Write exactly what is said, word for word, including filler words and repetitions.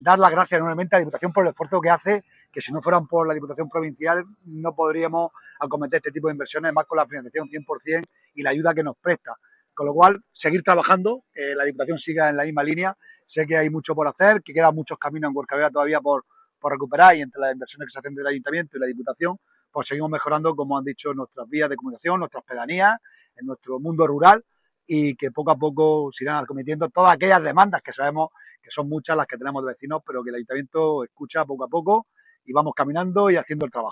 dar las gracias enormemente a la Diputación por el esfuerzo que hace, que si no fueran por la Diputación Provincial no podríamos acometer este tipo de inversiones, más con la financiación cien por ciento y la ayuda que nos presta. Con lo cual, seguir trabajando, eh, la Diputación siga en la misma línea. Sé que hay mucho por hacer, que quedan muchos caminos en Huercavela todavía por, por recuperar, y entre las inversiones que se hacen del Ayuntamiento y la Diputación, pues seguimos mejorando, como han dicho, nuestras vías de comunicación, nuestras pedanías, en nuestro mundo rural, y que poco a poco sigan acometiendo todas aquellas demandas que sabemos que son muchas las que tenemos de vecinos, pero que el Ayuntamiento escucha poco a poco y vamos caminando y haciendo el trabajo.